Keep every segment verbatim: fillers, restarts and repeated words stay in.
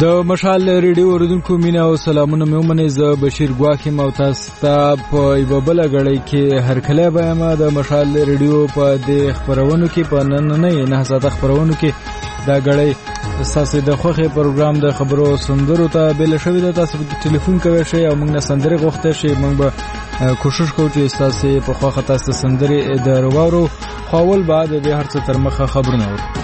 د مشال ریډیو اوریدونکو مینا او سلامونه مې ومنئ. زه بشیر ګواکې یم او تاسو ته په یوه بله ګړۍ کې هرکلی وایم. د مشال ریډیو په دې خپرونو کې په نننۍ نهه ساعته خپرونو کې دا ګړۍ ستاسې د خوښې پروګرام د خبرو او سندرو ته بیله شوې ده. تاسو به ټلیفون کوئ شئ او موږ نه سندرې غوښتی شئ. موږ به کوشش کوو چې ستاسې په خوښه تاسو ته سندرې در واورو، خو اول به د دې هر څه تر مخه خبرونه اورو.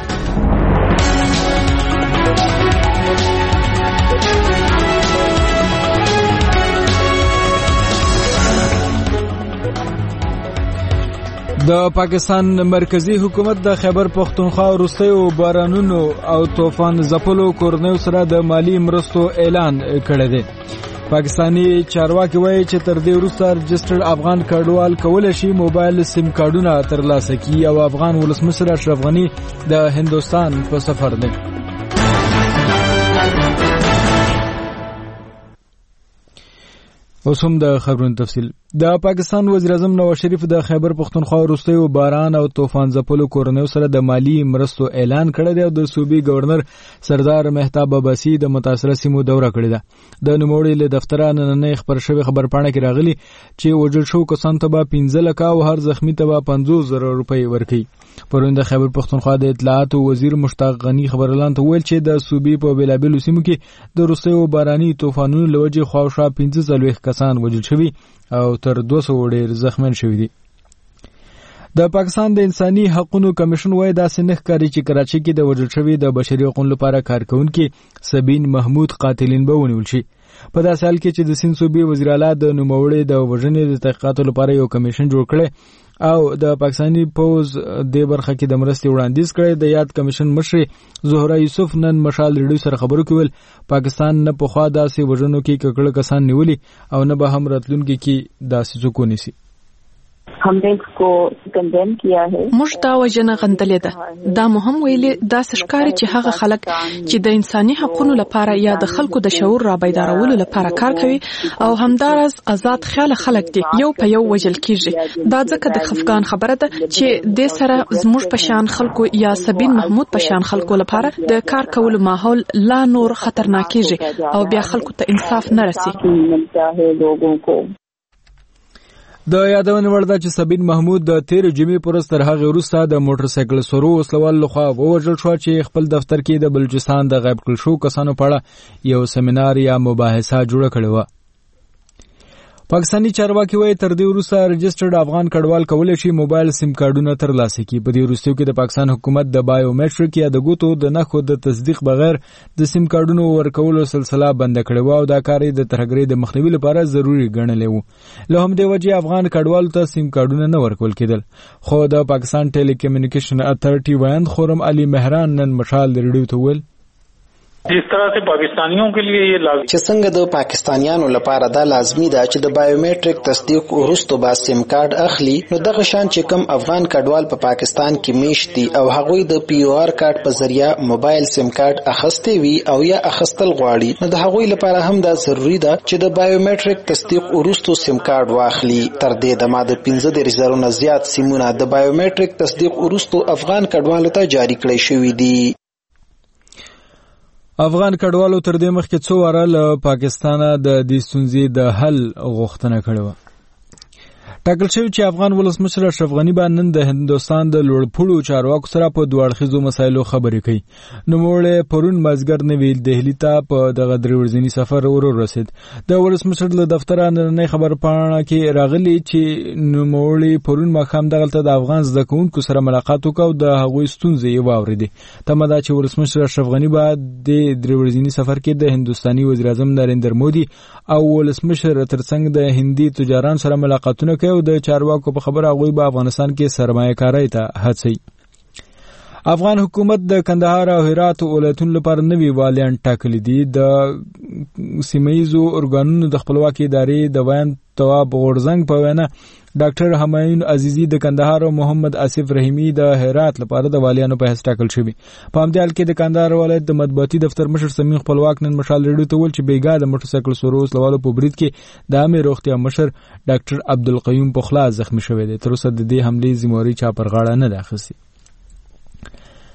د پاکستان مرکزی حکومت د خیبر پختونخوا وروستیو بارانونو او طوفان ځپلو کورنیو سره د مالی مرستو اعلان کړی دی. پاکستانی چارواکي وایي چې تر دې وروسته رجسټرډ افغان کډوال کولی شي موبایل سیم کارډونه ترلاسه کړي او افغان ولسمشر اشرف غني د هندوستان په سفر دی. اوس هم د خبرونو تفصیل. د پاکستان وزیر اعظم نواز شریف د خیبر پختونخوا وروستیو باران او طوفان ځپلو کورنیو سره د مالی مرستو اعلان کړی دی او د صوبې گورنر سردار مهتاب عباسي د متاثره سیمو دوره کړې ده. د نوموړي له دفتره نننۍ خبر شوی خبرپاڼه کې راغلي چې وژل شوو کسانو ته به پنځه لکه او هر زخمی ته به پنځوس زره روپۍ ورکوي. پرون د خیبر پختونخوا د اطلاعاتو وزیر مشتاق غني خبرلاند ته وویل چې د صوبې په بېلابېلو سیمو کې د وروستیو باراني طوفانونو له وجې خواوشا پنځه څلوېښت کسان وژل شوي او تر دوه سوه ډېر زخمیان شوي دي. د پاکستان د انساني حقوقو کمیشن وایي داسې نه ښکاري چې کراچۍ کې د وژل شوي د بشري حقوقو لپاره کارکوونکي سبین محمود قاتلین به ونیول شي. په داسې حال کې چې د سیند صوبې وزیر اعلی د نوموړي د وژنې د تحقیقاتو لپاره یو کمیشن جوړ کړی او د پاکستاني پوز د برخه کې د مرستې وړاندیز کړی. د یاد کمیشن مشر زهرا یوسف نن مشال ریډیو سره خبرو کې ویل پاکستان نه پخوا داسې وژنو کې ککړه کسان نیولي او نه به هم راتلونکي کې داسې څوک ونیسي. हमने इसको कंडेम किया है. موږ دا وجنه غندلې ده. دا مهم ویلي دا ښکاري چې هغه خلک چې د انساني حقوقو لپاره یا د خلکو د شعور را بیدارولو لپاره کار کوي او همدارس آزاد خیال خلک دي یو په یو وژل کیږي. دا ځکه د خفقان خبره ده چې د سره زموږ په شان خلکو یا سبین محمود په شان خلکو لپاره د کار کولو ماحول لا نور خطرناک کیږي او بیا خلکو ته انصاف نه رسي. د یادونې وړ ده چې سبین محمود د تیر جمعې پر ورځ تر هغې وروسته د موټر سایکل سورو وسلوالو لخوا ووژل شوه چې خپل دفتر کې د بلوچستان د غیب کړل شوو کسانو په اړه یو سیمینار یا مباحثه جوړه کړې وه. پاکستانی چارواکي وایي تر دې وروسته رجسټرډ افغان کډوال کولی شي موبایل سیم کارډونه ترلاسه کړي. په دې وروستیو کې د پاکستان حکومت د بایومیټریک یا د ګوتو د نښو د تصدیق بغیر د سیم کارډونو ورکولو سلسله بنده کړې وه او دا کار یې د ترهګرۍ د مخنیوي لپاره ضروري ګڼلی و. له همدې وجې افغان کډوالو ته سیم کارډونه نه ورکول کېدل. خو د پاکستان ټیلی کمیونیکیشن اتھارټي وایند خورم علي مهران نن مشال ریډیو ته ویل जिस तरह से पाकिस्तानियों के लिए ये लाजमी چې څنګه د پاکستانیانو لپاره دا لازمي ده چې د بایومیټریک تصدیق وروسته با سیم کارت اخلي، نو دغه شان چې کم افغان کډوال په پاکستان کې میشت دي او هغوی د پی او آر کارت په ذریعہ موبایل سیم کارت اخستې وي او یا اخستل غواړي، نو د هغوی لپاره هم دا ضروری ده چې د بایومیټریک تصدیق وروسته سیم کارت واخلي. تر دې دمه د پنځه دېرش زره نه زیات سیمونه د بایومیټریک تصدیق وروسته افغان کډوالو ته جاری کړی شوي دي. افغان کډوالو تر دې مخکې څو واره له پاکستانه د دې ستونزې د حل غوښتنه کړې وه. ټاکل شوي چې افغان ولسمشر اشرف غني به نن د هندوستان د لوړپوړو چارواکو سره په دوه اړخیزو مسایلو خبرې کوي. نوموړی پرون مازدیګر نوي دهلي ته په دغه درې ورځني سفر ورسېد. د ولسمشر له دفتره نننۍ خبرپاڼه کې راغلي چې نوموړی پرون ماښام دغلته د افغان زده کوونکو سره ملاقات وکړ او د هغوی ستونزې یې واورېدې. تمه ده چې ولسمشر اشرف غني به د درې ورځني سفر کې د هندوستاني وزیر اعظم نریندر مودي او ولسمشر ترڅنګ د هندي تجاران سره ملاقاتونه کوي او د چارواکو په خبره هغوی به افغانستان کې سرمایه کارۍ ته هڅوي. افغان حکومت د کندهار او هرات ولایتونو لپاره نوي والیان ټاکلي دي. د سیمهیزو ارګانونو د خپلواکۍ ادارې د وایند تواب غورزنګ په وینا ډاکټر همایون عزیزی د کندهار او محمد آصف رحیمی د هرات لپاره د والیانو په حیث ټاکل شوي. په همدې حال کې د کندهار ولایت د مطبوعاتي دفتر مشر سمین خپلواک نن مشال ریډیو ته ویل چې بیګا د موټر سایکل سورو وسلوالو په برید کې د عامې روغتیا مشر ډاکټر عبدالقیوم پخلا زخمی شوی دی. تر اوسه د دې حملې ذمهواري چا پر غاړه نه ده اخیستې.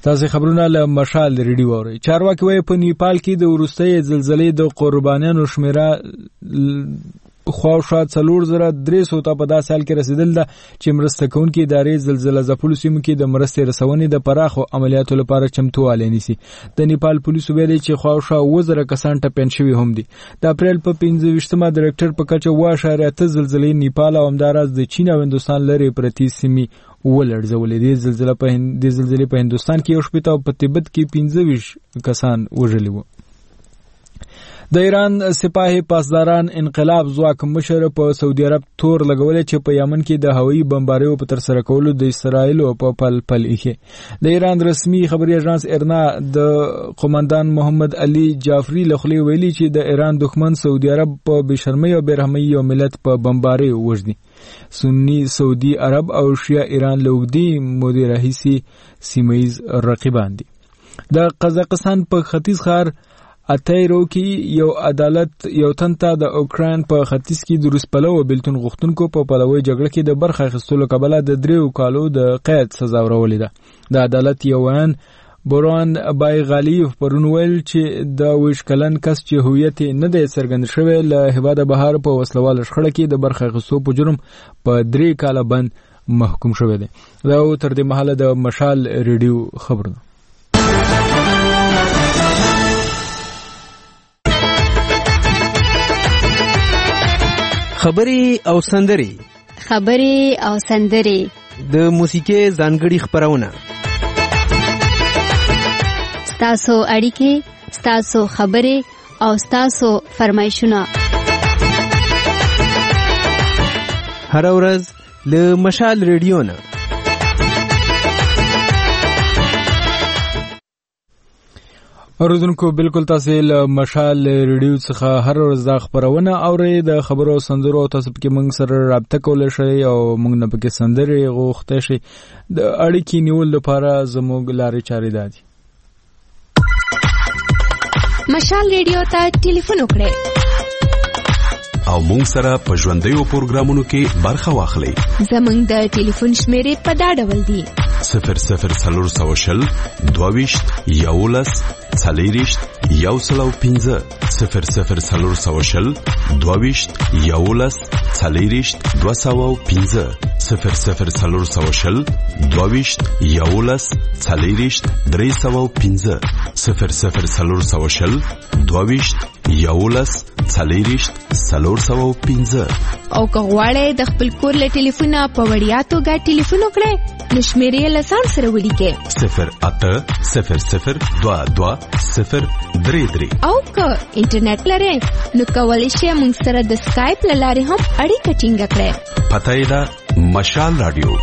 تاسو خبرونه له مشال ریډیو اورئ. چارواکي وايي په نیپال کې د وروستۍ زلزلې د قربانیانو شمیره خواوشا څلور زره درې سوه ته په داسې حال کې رسیدل ده چې مرسته کوونکې ادارې زلزله ځپلو سیمو کې د مرستې رسونې د پراخو عملیاتو لپاره چمتووالی نیسي. د نیپال پولیسو ویلي چې خواوشا اووه زره کسان ټپیان شوي هم دي. د اپریل په پنځه ویشتمه د ریکټر په کچه اوه اعشاریه اته زلزلې نیپال او همداراز د چین او هندوستان لرې پرتې سیمې ولړزولې. د زلزلې په هند د زلزلې په هندوستان کې یو شپېته او په تبت کې پنځه ویشت کسان وژلي وو. د ایران سپاهي پاسداران انقلاب ځواک مشر په سعودي عرب تور لګولې چې په یمن کې د هوایي بمباریو په ترسره کولو د اسرایل په پل پل ایښې. د ایران رسمي خبري اژانس ارنا د قومندان محمد علي جعفري لخوا ویلي چې د ایران دښمن سعودي عرب په بشرمۍ او برهمۍ یو ملت په بمباریو وژني. سنی سعودي عرب او شیعه ایران له اوږدې مودې راهیسې سیمهییز رقیبان دي. د قزاقستان په ختیځ ښار اتایرو کې یو عدالت یو تن ته د اوکراین په ختیځ کې د روس پلوه بیلتون غوښتونکو په پلوي جګړه کې د برخه اخیستلو کبله د دریو کالو د قید سزا ورولې ده. د عدالت یو ویان بوران بایغالیف پرون ویل چې د ویش کلن کس چې هویت نه دی څرګند شوی له هیواد بهر په وسلوال شخړه کې د برخه اخیستو په جرم په درې کاله بند محکوم شوی دی. دا تر دې مهاله د مشال ریډیو خبرونه. خبري او سندري خبري او سندري د موسیقي ځانګړي خبرونه ستاسو اړیکې ستاسو خبري او ستاسو فرمایشونه هر ورځ له مشال ریډیو نه. اوریدونکو بالکل تاسو له مشال ریډیو څخه هر ورځ دا خبرونه اورئ. د خبرو سندرو تاسو پکې موږ سره رابطه کولای شئ او موږ نه پکې سندري غوښته شي. د اړیکې نیول لپاره زموږ لارې چارې دي. مشال ریډیو ته ټلیفون وکړئ او موږ سره په ژوندیو پروګرامونو کې برخه واخلئ. زموږ د ټلیفون شمیرې په دا ډول دي: صفر صفر څلور سوه شل دوه ویشت یولس څلېرویشت یو سل او پنځه صفر صفر څلور سوه شل دوه ویشت یولس څلېرویشت دوه سوه او پنځه صفر صفر څلور سوه شل دوه ویشت یولس څلېرویشت درې سوه او پنځه صفر صفر څلور سوه شل دوه ویشت یولس څلېرویشت څلور سوه او پنځه. او که غواړئ د خپل کور له ټلیفونه په وړیا توګه ټلیفون وکړئ نو شمیرې یې له ځان سره ولیکئ: صفر اته صفر صفر دوه دوه صفر درې درې. او که انټرنیټ لرئ نو کولی شئ موږ سره د سکایپ له لارې هم اړیکه ټینګه کړئ. پته یې ده مشال رادیو.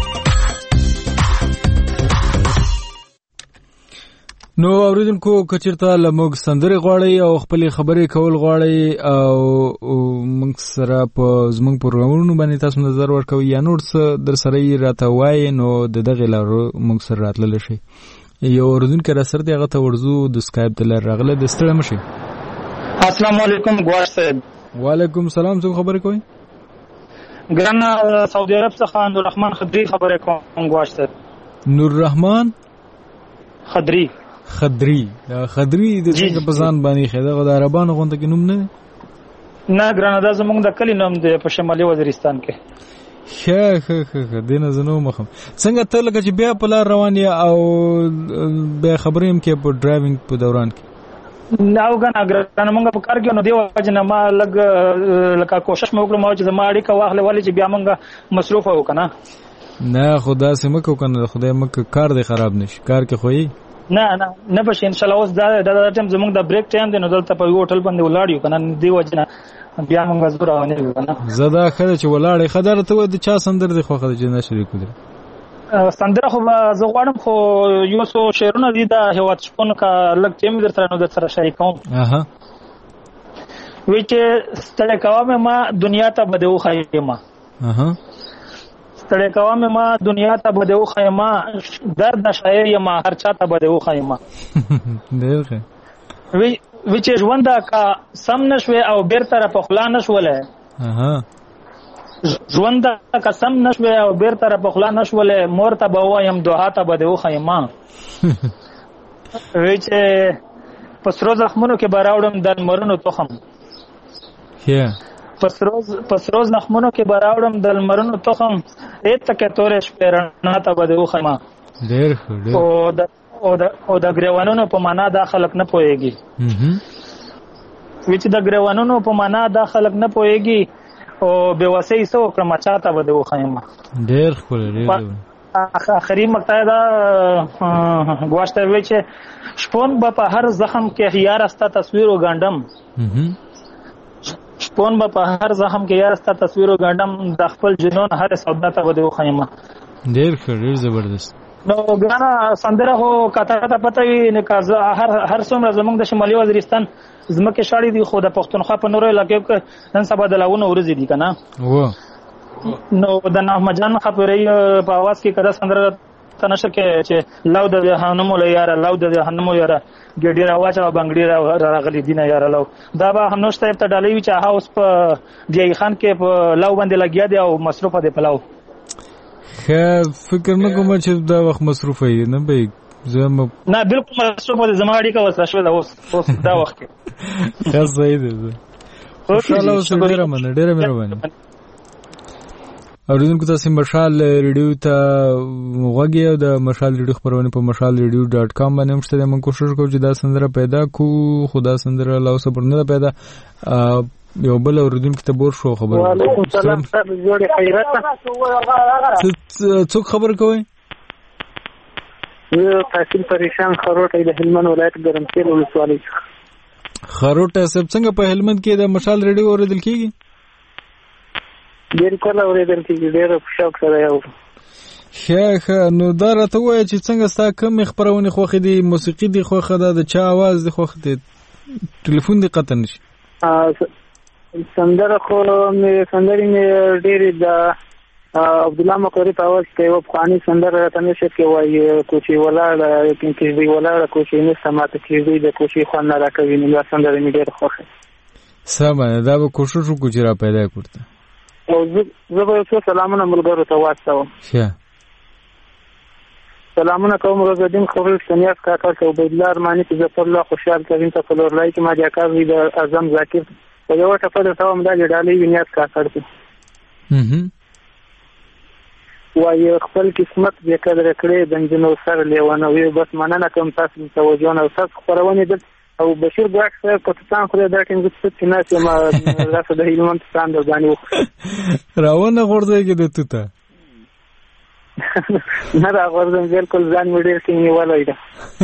نو اوریدونکو کچرته لموږ سندري غواړي او خپل خبرې کول غواړي او موږ سره په زموږ پروګرامونو باندې تاسو نظر ورکوي یا نور څه در سره یې راته وایي نو د دغه لارو موږ سره راتللی شي. یو اوریدونکی را سره دی هغه ته ورځو د سکایپ د لارې راغلی. د ستړی مه شئ. السلام علیکم ګواښ صاحب. وعلیکم سلام. څوک خبرې کوئ؟ ګرانه سعودي عرب څخه نوررحمان خدري خبرې کوم ګواښ صاحب. نوررحمان خدري خدري خدري د څنګه په ځان باندې خېده د عربانو غونډه کې نوم نه نه ګرانه دا زمونږ د کلی نوم دی په شمالي وزیرستان کې. ښه ښه ښه دینه زنو مخم څنګه ته لکه چې بیا په لار روان یې او بیا خبرې هم کې په ډرایوینګ په دوران کې نه او ګرانه ګرانه مونږ په کار کې نو دی وجه نه ما لږ لکه کوشش مې وکړم چې زما اړیکه واخلې ولې چې بیا مونږ مصروف وو کنه. نه خدا سم کو کنه خدای مکه کار دی خراب نشي کار کې خوې نه نه نه بش ان شاء الله اوس دا د ټیم زموږ د بریک ټایم دی نو دلته په هوټل باندې ولاړ یو کنه دی وجنه بیا موږ زړه ونه کنه زدا خره چې ولاړې خدای ته د چا سندر دی خو خدای چې نشری کړی سندر خو زه غواړم خو یو څو شعرونه دي د هوات شپون کا لګ ټیم در سره نو در سره شریکوم. اها وی چې ستړی کوم ما دنیا ته بده وخایما. اها ستړی کوم ما دنیا ته بده وخایما درد شاعر یم هر چا ته بده وخایما. دیغه وی وی چې ژوند کا سم نشوي او بیرته په خلا نشوله. اها ژوند کا سم نشوي او بیرته په خلا نشوله مور ته به وایم دوه ته بده وخایما. وی چې پسرو زخمونو کې براوړم د لمرونو تخم یا پسروز پسروز زخمونو کې براوړم د لمرونو تخم ایت تک تورې شپې رڼا ته بده وخما ډېر ښه او د او د او د ګریوانونو په معنا دا خلک نه پوهیږي وی چې د ګریوانونو په معنا دا خلک نه پوهیږي او بے وسې سو کړم چاته بده وخما ډېر ښه ډېر آخري مقطع دا غواړم وی چې شپون به په هر زخم کې هيار استا تصویر وګاندم شپون به په هر زخم کې هيار استا تصویر وګاندم د خپل جنون هر سودا ته بده وخما ډېر ښه ډېر زبردست نو ګانا سندره هو کته ته پته وي نه کاز هر هر څومره زمونږ د شمالي وزیرستان زمکه شاړې دي خو د پښتونخوا په نورو علاقو کې نن سبا د لاونه ورځي دي کنه و نو د نغمه جان خبرې په आवाज کې کده سندره تنشر کې چې لو د جهنم له یاره لو د جهنم یاره ګډیر اواز او بنگړي راغلي دینه یاره لو دا به هم نوشته ته ډالې وی چې هاوس په دی خان کې په لو باندې لګیا دی او مصروفه دی په لو خیر فکر نه کوم چې دا وخت مصروفه یې نه به زما نه بالکل مصروفه دي زما اړیکه وسه شو دا اوس دا وخت کې خیر صحیح دی خوشاله اوسه ډیره مننه ډیره مهرباني اوریدونکو تاسو مشال ریډیو ته وګورئ او د مشال ریډیو خبرونه په مشال ریډیو ډاټ کام باندې هم شته موږ کوشش کوو چې دا سندره پیدا کو خدا سندره لا اوسه پر نه پیدا یو بل اوریدونکو ته بور شو خبر وعلیکم السلام صاحب جوړ خیرات څوک خبر کوي یو تحصیل پریشان خروټ د هلمند ولایت ګرمسیر ولسوالۍ خروټ سب څنګه په هلمند کې د مشال ریډیو اوریدل کیږي ډېر کله اورېدل کېږي ډېر په شوق سره یو ښه ښه نو دا راته ووایه چې څنګه ستا کومې خپرونې خوښې دي موسیقي دي خوښه ده د چا اواز دي خوښ دی ټلیفون دې قطع نه شي سندره خو مې سندرې مې ډېرې د عبدالله مقري په اواز کې یوه پخواني سندره راته نشي کې وایي کوچۍ ولاړه کیږدۍ ولاړه کوچۍ نشته ماته کیږدۍ د کوچۍ خوند نه راکوي نو دا سندره مې ډېره خوښه سمه ده دا به کوشش وکړو چې را پیدا کړو او زه به یو څو سلامونه ملګرو ته واستوم ښه سلامونه کوم روزالدین خلیل سنیاس کاکا ته عبیدالله ارماني ته ظفر الله خوشحال کریم ته فلورلای کې ماجا کار وی د اعظم ذاکر په یو ټپه درته وایم دا ډالۍ وي نیاز کاکا ته وایي خپل قسمت بې قدره کړې د نجونو سر لیونه وي بس مننه کوم تاسو توجه نه تاسو خپرونې د او بشیر ګواک صاحب پاکستان خو دا ټینګ څه چې ناس ما لاسه د هلمند ستان د ځانو راونه غورځي د توته نه دا غورځم بالکل ځان مې ډېر څنګه ولای دا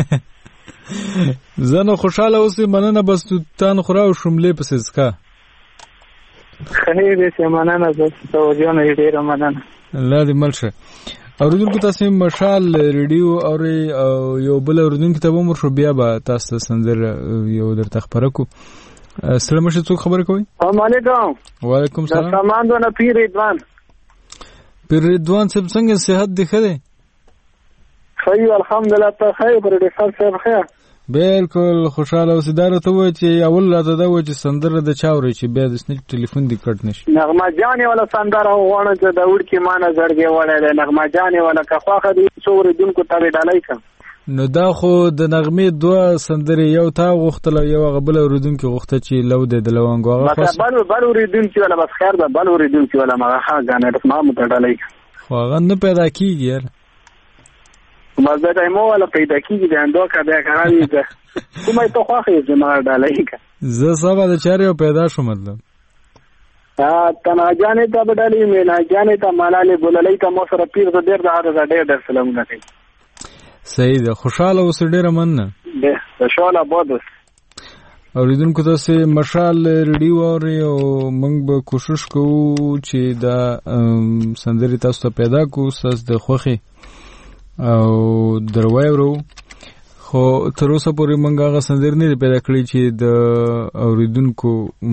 زنه خوشاله اوسې مننه بس توتان خورا او شملې پسې ځکا خیر دې مننه زه توجه نه ډېر مننه الله دې ملشه اوریدونکو تاسو مشال ریډیو او یو بل اوریدونکو ته مور شو بیا به تاسو سندر یو درته خبره کو السلام علیکم څوک خبر کوي السلام علیکم وعلیکم السلام سامان دونه پیر رضوان پیر رضوان صاحب څنګه صحت دی خره خیر الحمدلله ته خیر پر دې خیر صاحب خیر بالکل خوشاله اوسې دا راته وایي چې اول راته دا وایي چې سندره د چا اوري چې بیا د سنیک ټلیفون دې کټ نشي نغمه جانې ولا سندره غواړم چې د وړکې مانه زړګې وړی دی نغمه جانې ولا که خوښه دي څو اورېدونکو ته دې ډالۍ کړم نو دا خو د نغمې دوه سندرې یو تا غوښتل او یو هغه بل اورېدونکي غوښته چې لو دی د لونګو هغه بس بل بل اورېدونکي ولا بس خیر ده بل اورېدونکي ولا مغه ښه ګانې ما مو ته ډالۍ کړم خو هغه نه پیدا کېږي یار مزه دای مو ولا پیدا کیږي د اندو کا بیا کاوی ده کومه ته خوخه یې ما ډالۍ کا زه سبا د چاري پیدا شو مطلب ها تنا جانې ته بدلې مې نه جانې ته مالالې بوللې ته مو سره پیر د ډېر د هغه ډېر در سلامونه کوي صحیح ده خوشاله اوس ډېر مننه ده خوشاله بودس اوریدونکو تاسو مشال ریډیو اوري او موږ به کوشش کوو چې دا سندري تاسو ته پیدا کوو تاسو د خوخي او دروای ورو خو تر اوسه پورې موږ هغه سندرې نه پیدا کړې چې د اوریدونکو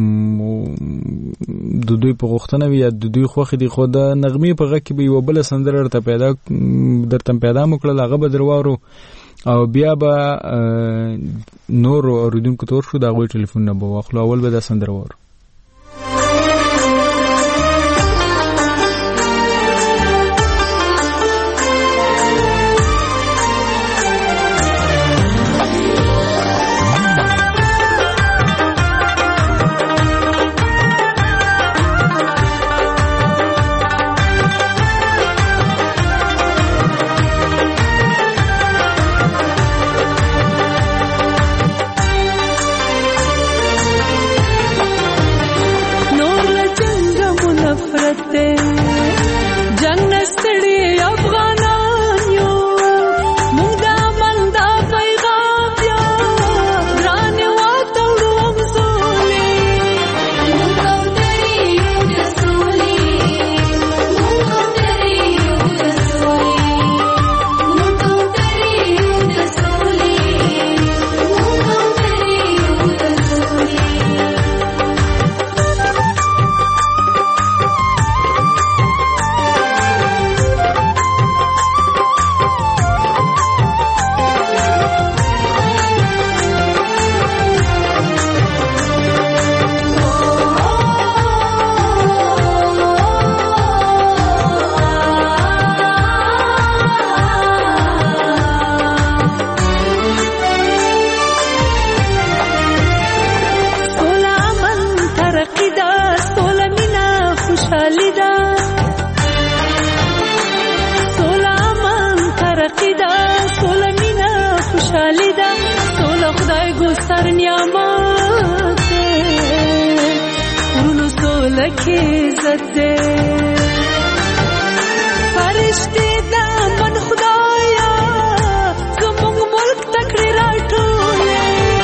د دوی په غوښتنه وي یا د دوی خوښې دي خو د نغمې په غږ کې به یوه بله سندره درته پیدا درته پیدا مو کړل هغه به در واورو او بیا به نورو اوریدونکو ته ورشو د هغوی ټلیفونونه به واخلو اول به دا سندره واورو عزت دے فرشتے دا من خدایا زمونږ ملک تکړه راټولې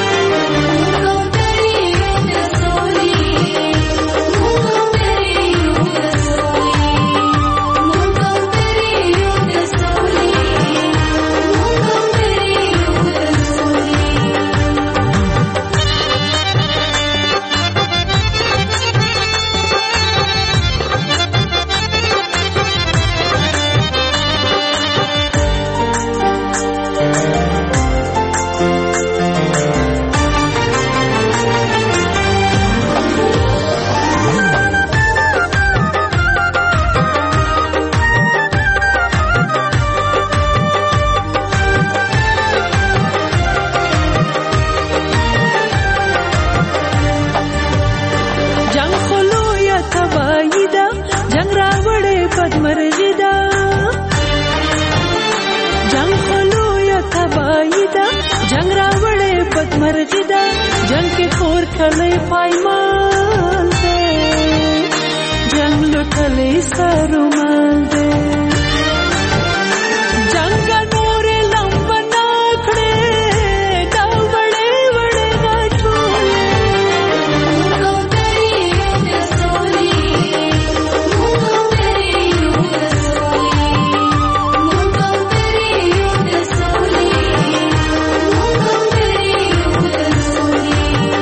जंग के खोर खले पायमाल दे जंग लुटले सरुमाल दे जंग नूरे लंबना खड़े दाव बड़े बड़े गाठोले मुंगो तेरी रसोली मुंगो तेरी रसोली मुंगो तेरी रसोली मुंगो तेरी रसोली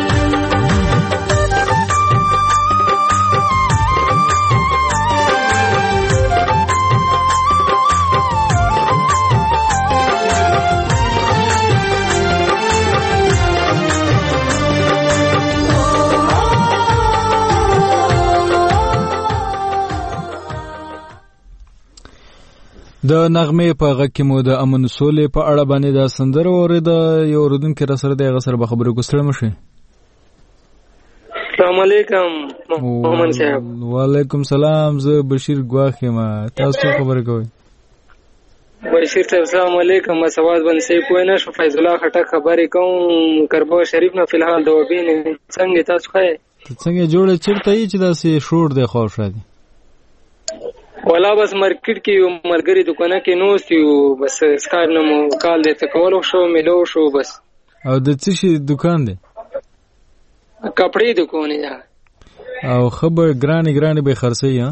د نغمې په غږ کې مو د امن سولې په اړه باندې دا سندره اورېده. یو اورېدونکی را سره دی، هغه سره به خبرې کوو. ستړی مه شئ. السلام علیکم محمد صاحب. وعلیکم سلام. زه بشیر ګواښ یم. تاسو خبرې کوئ؟ بشیر صاحب السلام علیکم. مسعود بن سی کوی نه شو فیض الله خټک خبرې کوم کربو شریف نه فی الحال د وبین څنګه تاسو ښه څنګه جوړه چیرته یې چې داسې شور دی خوښه دي ولا بس مارکیټ کې یو ملګری دکانه کې نوست یو بس سکار نه مو کال دې تکولو شو ملو شو بس. او د څه شي دکان دی؟ کپڑے دکان دی. او خبر ګرانی ګرانی به خرڅي ها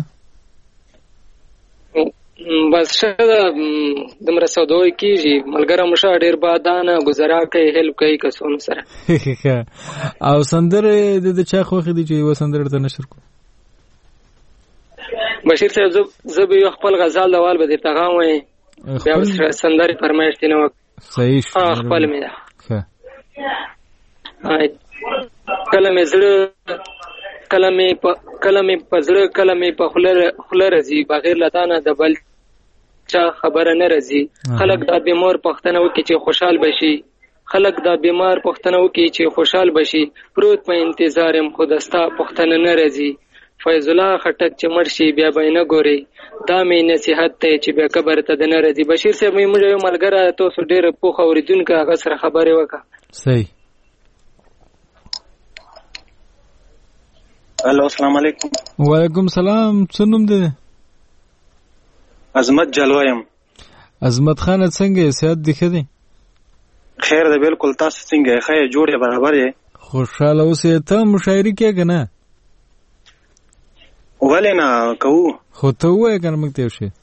بس شدا دمر سودوي کیږي ملګری مشه ډیر بادانه گزارا کوي هلپ کوي کسونو سره. او سندره د چا خوخه دي چې و سندره ته نشر کو بشیر صاحب زه به خپل غزال د وال به د پیغام وای بیا سندري فرمایش دینه وک صحیح خپل مې ده هاي کلمې زړه کلمې په کلمې په زړه کلمې په خلر خلر رزي بغیر لتانه د بل چا خبره نه رزي. خلک د بیمار پښتنه وکي چې خوشحال بشي خلک د بیمار پښتنه وکي چې خوشحال بشي پروت په انتظارم خودستا پښتنه نه رزي. فیض الله خټک چې مرشي بیا به نه ګوري دا مې نصيحت ته چې بیا قبر ته نه راځي. بشیر صاحب موږ یو ملګری تاسو ډېر پوښ اوریدونکو هغه سره خبرې وکړه. صحیح. الو السلام علیکم. وعلیکم سلام. څه نوم دی؟ عظمت جلوایم. عظمت خان څنګه صحت دی ښه دی؟ خیر دی بالکل. تاسو څنګه یې؟ ښه جوړ یې برابر یې؟ خوشاله اوسې. ته مشاعري کېږه نه؟ ولې نه کوو؟ خو ته ووایه که نه موږ ته یو شی.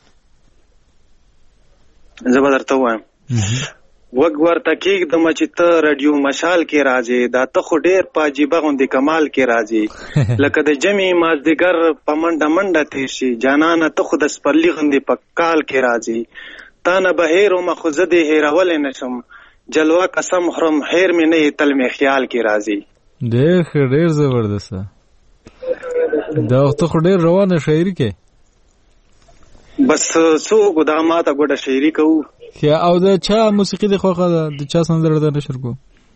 زه به درته ووایم. وږ ورته کېږدمه چې ته رادیو مشال کې راځې دا ته خو ډېر په عجیبه غوندې کمال کې راځې لکه د جمعې مازدیګر په منډه منډه تېر شي جانانه ته خو د سپرلي غوندې په کال کې راځې تا نه به هېر ومه خو زه دې هېرولی نه شم جلوه قسم خورم هېر مې نه یې تل مې خیال کې راځې. ډېر ښه ډېر زبردسته. دا ته خو ډېر روانه شاعري کې بس څوک دا ماته ګوډه شاعري کوو. او د چا موسیقي د خوښه ده د چا سندره ده نشر کو؟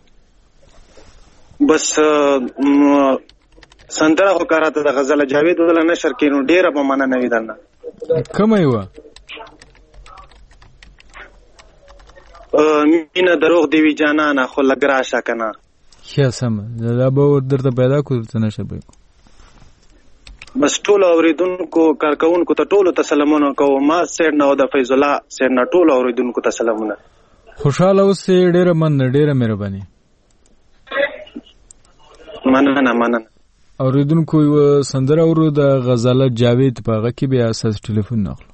بس سندره خو کاراته د غزل جاوید ودله نشر کې نو ډېره به مننه وي درنه. کومه یې وه؟ مینه دروغ دی وي جانانه خو لږ راشه که نه. ښه سمه دا به درته پیدا کړو درته نشر به بس ټول اوریدونکو کارکونکو ته ټول ته سلامونه کوم. ما سیر نه د فیض الله سیر نه ټول اوریدونکو ته سلامونه. خوشاله اوسې. ډیره من ډیره مهرباني. مننه مننه. اوریدونکو یو سندره اورو د غزاله جاوید په هغه کې بیا اساس ټلیفون ناخلو.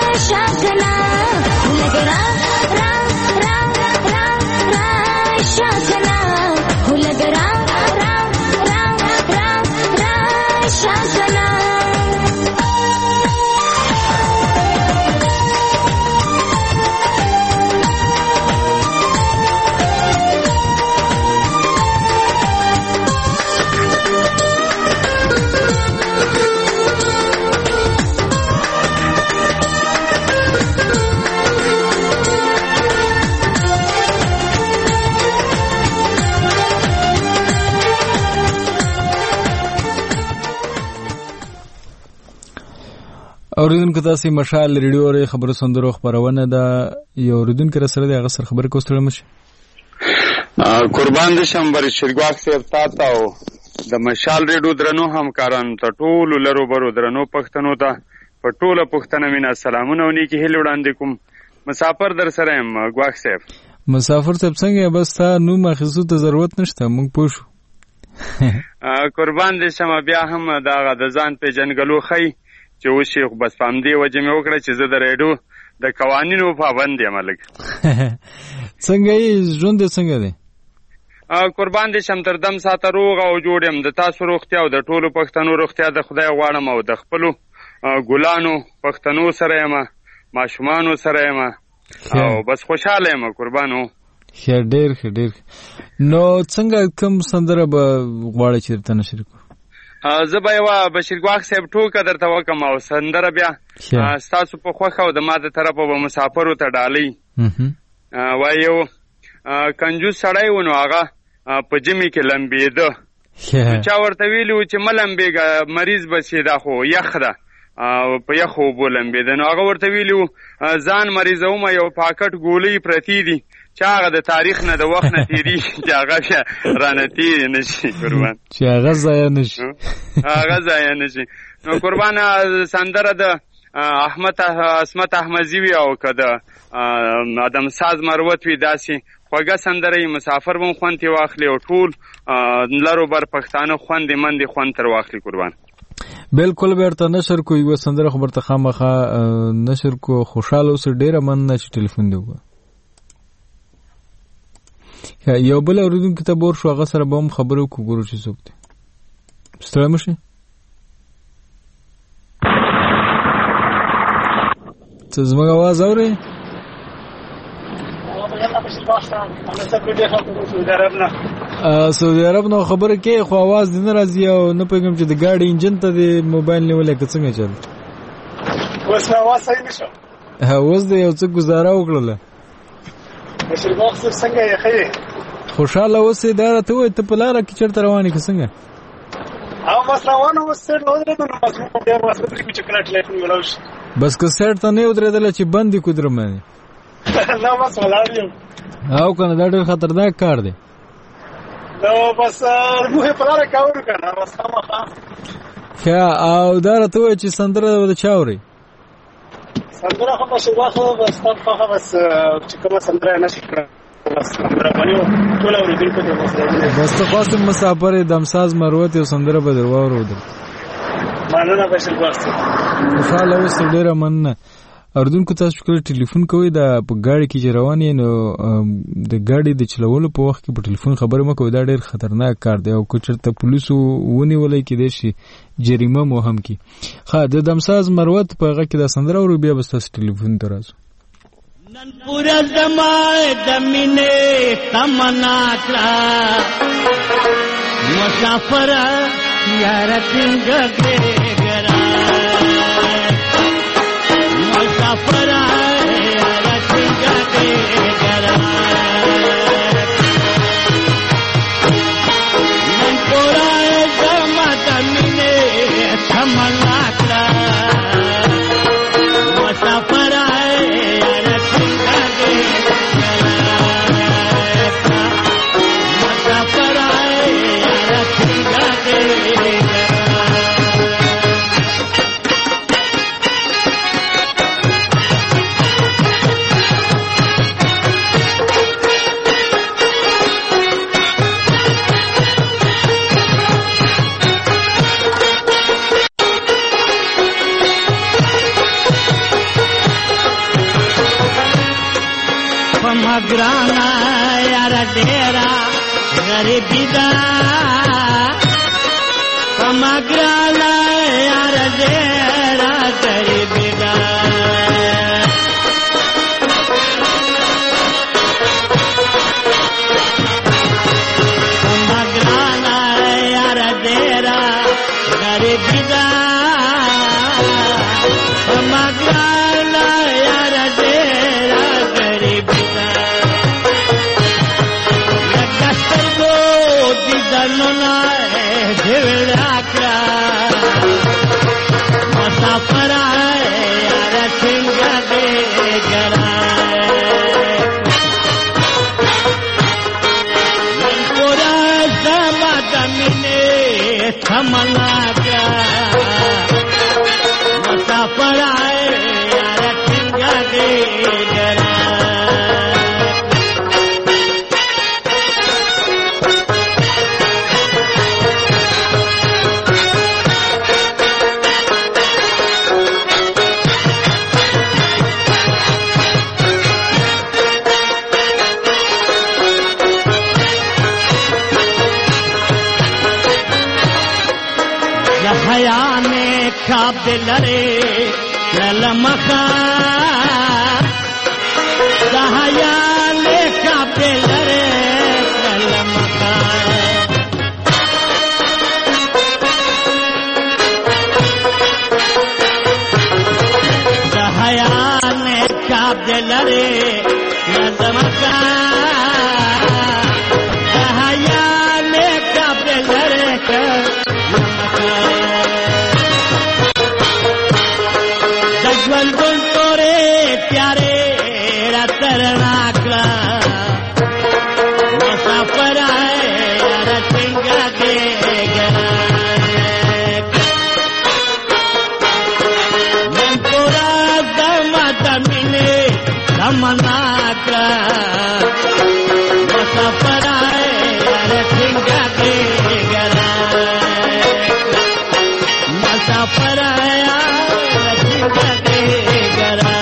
Shut اوریدونکو تاسو مشال ریډیو ری خبرو سندرو خبرونه ده یو اوریدونکو را سره د هغه سره خبرې کوستل مشه قربان دي شمبر شرګواک سیب تاسو او د مشال ریډیو درنو همکارانو ته ټول لرو برو درنو پښتنو ته په ټوله پښتنه مینا سلامونه ونی کی هیله وړاندې کوم مسافر در سره ام ګواک سیب مسافر ته څنګه بس تا نو مخصوص ته ضرورت نشته مونږ پوښو قربان دي شم بیا هم دا د ځان په جنګلو خی چې و شیخ بس پام دی وجه مې وکړه چې زه د ریډیو د قوانینو پابند یم لګ څنګه یې ژوند څنګه دی قربان دي شم تر دم ساته روغ او جوړ یم د تاسو روغتیا او د ټولو پښتنو روغتیا د خدای غواړم او د خپلو ګلانو پښتنو سره یم ماشومانو سره یم او بس خوشاله یم قربانو خیر ډیر ښه ډیر نو څنګه کوم سندره به غواړئ چې درته نشر کړو زه به یوه بشیر ګواښ صاحب ټوکه درته وکړم او سندره بیا ستاسو په خوښه او د ما د طرفه به مسافرو ته ډالۍ وایي یو کنجوس سړی و نو هغه په ژمي کې لمبېده چا ورته ویلي و چې مه لمبېږه مریض به سي دا خو یخ ده په یخو اوبو لمبېده نو هغه ورته ویلي و ځان مریضومه یو پاکټ ګولۍ پرتې دي چې هغه د تاریخ نه د وخت نه تېرېږي چې هغه بیا رانه تېرې نه شي قربان چې هغه ضایع نه شي هغه ضایع نه شي نو قربان سندره د احمد عصمت احمدزي وي او که د ادم ساز مروت وي داسې خوږه سندره یې مسافر به هم خوند ترې واخلي او ټول لرو بر پښتانه خوندې مندې خوند تر واخلي قربان بالکل به ورته نشر کو یوه سندره خو برته خامخا نشر کو خوشحاله اوسه ډېره مننه چې ټلیفون دې وکړه یو بل اوریدونکي ته بور شو هغه سره به هم خبرې وکړو ګورو چې څوک دی ستړی مه شئ ته زموږ اواز اورئ سعودي عرب نه خبره کې خو اواز دې نه راځي او نه پوهېږم چې د ګاډي انجن ته دې موبایل نیولی که څنګه چل اوس اواز صحیح نه شو اوس دې یو څه ګزاره وکړله بشیر باغ صاحب څنګه یې ښه یې خوشحاله اوسې دا راته ووایه ته په لاره کې چېرته روان یې که څنګه او بس روان اوس سیټ نه ودرېدو نو بس موږ بیا بس ودرېږو چې کله ټلیفون ولاړ شي بس که سیټ ته نه ودرېدله چې بند یې کړو درمانې نه بس ولاړ یم او که نه دا ډېر خطرناک کار دی نو بس موږ یې په لاره کوو که نه بس خامخا ښه او دا راته ووایه چې سندره به د چا اورئ سندره خو بشیر باغ صاحب بس تا خوښه بس چې کومه سندره یې نشي کړه بس رباني ټول اورېدونکو ته بس بس ته خواستم مسافر یې دمساز مروت یو سندره به در واورېدل مننه بشیر باغ صاحب خوشحاله اوسئ ډېره مننه اوریدونکو تاسو کله ټلیفون کوئ دا په ګاډي کې چې روان یې نو د ګاډي د چلولو په وخت کې په ټلیفون خبرې مه کوئ دا ډېر خطرناک کار دی او که چېرته پولیسو ونیولی کیدای شي جریمه مو هم کړي ښه د دمساز مروت په هغه کې دا سندره اورو بیا به ستاسو ټلیفون ته راځو نن پورا زمای د مینې تمنا کړه مسافر یار څنګه ګرا مسافر یار څنګه ګرا نن پورا زمای د مینې تمنا کړه مسافر graana yara dera garibi da kama graana yara dera garibi da kama graana yara dera garibi da kama graana yara dera garibi da Nona devra kya masafar hai गरा पूरा समा जमीने थमला का मुसाफिर आए यार ठिंगा दे गरा हयाने काबिलरे ललमखा हयाने काबिलरे ललमखा हयाने काबिलरे ललमखा हयाने काबिलरे दजवल गुल तोरे प्यारे रतरनाकला मुसाफिर आए यार ठिंगा दे गरा मन पूरा दमा दमीने दमनाकला मुसाफिर आए यार ठिंगा दे गरा मुसाफिर आया ठिंगा दे गरा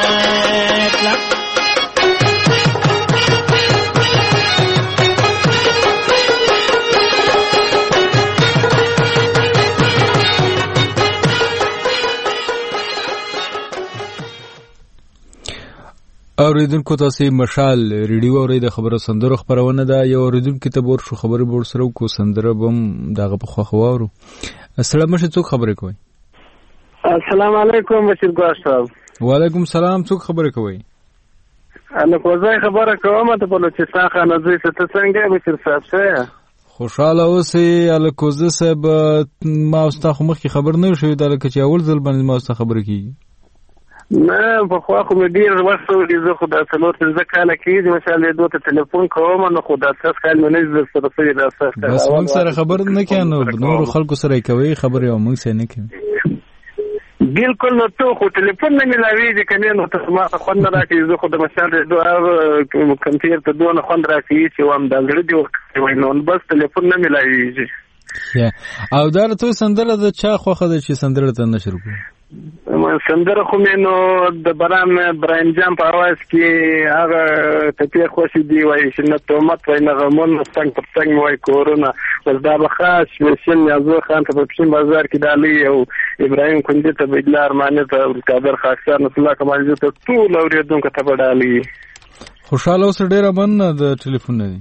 اوریدونکو تاسو مشال ریډیو اوري د خبرو سندرو خبرونه ده یو اوریدونکو ته ور شو خبرې بور سره کو سندره بم دغه په خو خواورو السلام علیکم څوک خبرې کوي السلام علیکم بشیر ګواه صاحب وعلیکم السلام څوک خبرې کوي انا کوزای خبره کوم ته بلوچستان خانه زوی څه څنګه بشیر صاحب څه خوشاله اوسې الکوزه صاحب ما واستخ مخکې خبر نه شوی د لکه چې اول ځل باندې ما واستخ خبرې کیږي نه په خوا خو مې ډېر وخت ولې زه خو دا څلور پنځه کاله کېږي مثال یې دوه ته تلیفون کوم نو خو دا څه کال مې نه زه سره سوي دا څه بس موږ سره خبر نه کینو نور خلکو سره کوي خبرې او موږ سره نه کوي بالکل نو ته خو تلیفون نه ملاویږي کنه نو ته ما خو نه راکې زه خو د مثال دوه کمپیر ته دوه نه خوند راکې چې وام دا غړي دی وای نو بس تلیفون نه ملاویږي او دا ته سندره د چا خوخه د چې سندره ته نشر کو سندره خو مې نو د برام برایم جام په اواز کې هغه ته خوشي دی وای چې نه تومت وای نه غمون څنګه په څنګه وای کورونا ول دا بخاص وسیم یازو خان ته په پښین بازار کې دالي او ابراهيم کندي ته بجلار مانه ته قادر خاصان الله کمال ته ټول اوریدونکو ته بدالي خوشاله اوس ډیره من د ټلیفون نه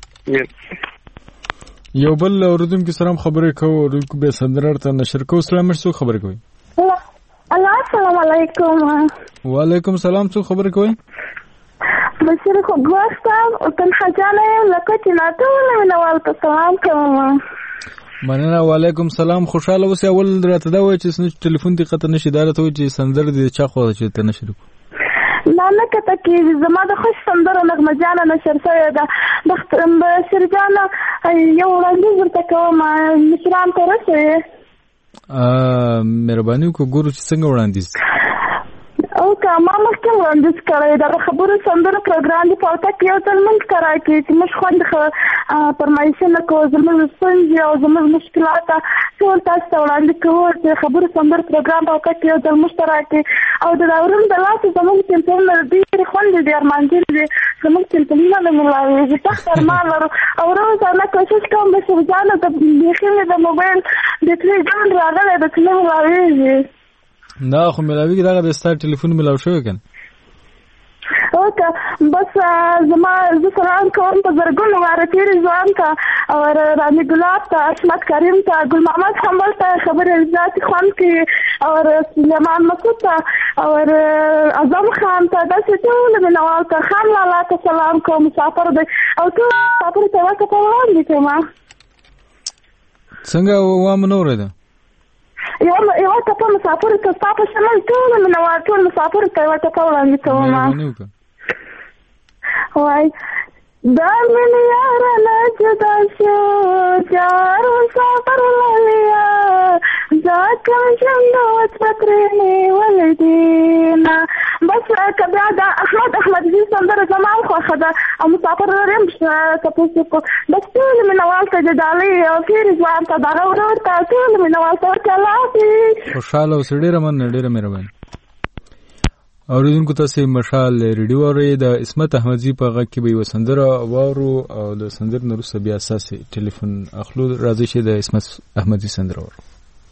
یو بل اوریدونکو سره خبرې کوو اوریدونکو به سندره ته نشر کوو سلام شو خبرې کوي السلام علیکم وعلیکم السلام څو خبرې کوي بشیر خو ګواه صاحب او تنها جانه لکه چې ناته ولا نوال ته سلام کوم مننه وعلیکم السلام خوشاله اوسې اول راته دا وای چې ټلیفون دې قطه نشي دارته وای چې سندر دې چا خو چې ته نشر کو لا نه کته کې زما د خوش سندره نغمه جانه نشر شوی ده بشیر جانه یو وړاندیز ورته کوم مشران ته رسوي مهرباني کو ګورو چې څنګه وړاندیز او که ما مخکې وړاندیز کړی دا خبرو سندرو پروګرام دی په تا کې یو ځل موږ کرای کې چې موږ خوند فرمایشونه کوو زموږ ستونزې او زموږ مشکلات ټول تاسو ته وړاندې کوو چې خبرو سندرو پروګرام په تا کې یو ځل موږ کرای کې او د داورونو د لاسه زموږ ټلیفونونه ډېرې خوندې دي ارمانجن دي زموږ ټلیفونونه نه ملاوېږي سخت ارمان لرو او روزانه کوشش کوم بشیر جانه د بیخي مې د موبایل بیټرۍ ډاون راغلی ده چې نه ملاوېږي نه خو ملاویږي دغه د ستا ټلیفون ملاو شوی کنه اوکه بس زما زه سلام کوم په زرګونو واره تېرې ځوان ته او رامي ګلاب ته عصمت کریم ته ګل محمد حنبل ته خبرې ذاتي خوند کې او سلیمان مسعود ته او اعظم خان ته داسې ټول مینوال ته خان لالا ته سلام کوم مسافر دی او ټول مسافر ته ورته په وړاندې کوم څنګه وام نور ده یو یو ټپه مسافر ته ستا په شمال ټول مینوال ټول مسافر ته یوه ټپه وړاندې کوم وای دا من یاره نه جدا شو چار مسافر لیا ځکه ژوند اوس په ترې ولدینا بس که بیا د احمد احمدزي سندره زما هم خوښه ده او مسافر لرم تپوس وکړو بس ټول مینوال ته د ډالۍ او فیري ځوان ته دغه ورور ته ټول مینوال ته ورته الله حافظ خوشحاله اوسئ ډېره مننه ډېره مهرباني اوریدونکو تاسې مشال ریډیو اورئ د عصمت احمدزي په غږ کې به یوه سندره واورو او د سندرې نه وروسته بیا ستاسې ټلیفون اخلو راځئ چې د عصمت احمدزي سندره واورو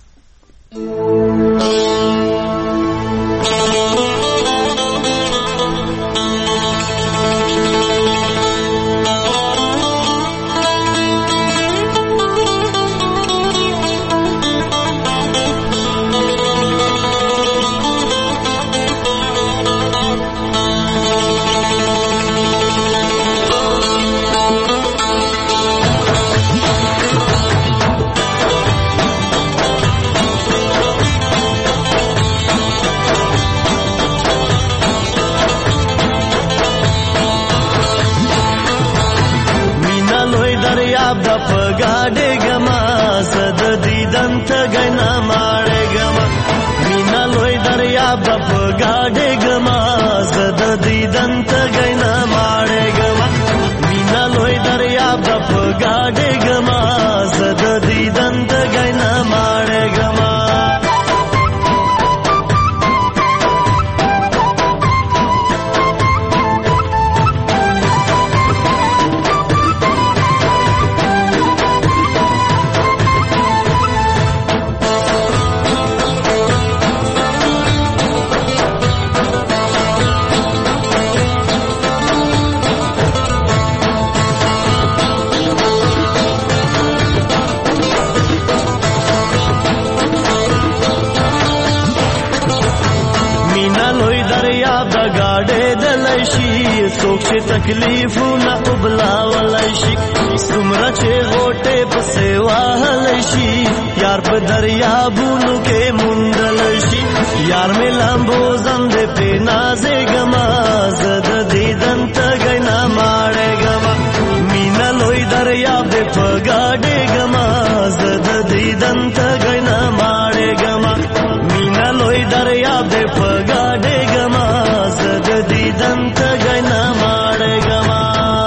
تکلیفونه وبلاولی شي څومره چې غوټې پسې وهلی شي یار په دریابونو کې موندلی شي یار مې لامبو زندې پې نازېږمه زه د دیدن تږی نه ماړېږمه مینه لوی دریاب دې په ګاډېږمه زه د دیدن تږی نه ماړېږمه مینه لوی دریاب دې په ګاډېږمه زه د دیدن تږی نه ماړېږمه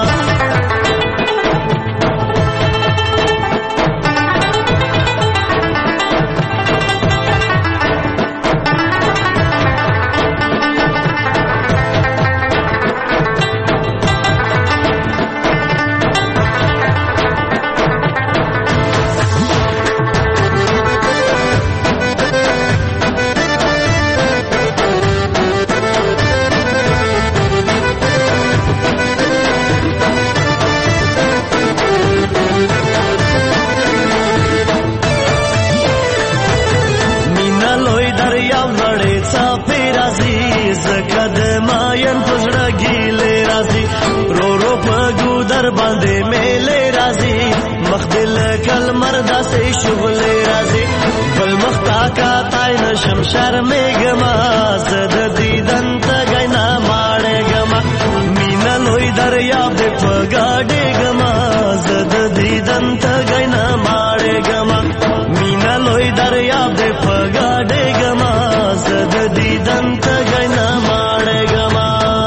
باندې میلې راځي مخ دل کل مردا سي شغلې راځي بل مختا کا تای نشم شرمېږما زد دیدن تګای نه ماړېږما مینا لوی دریاب دې په ګاډېږما زد دیدن تګای نه ماړېږما مینا لوی دریاب دې په ګاډېږما زد دیدن تګای نه ماړېږما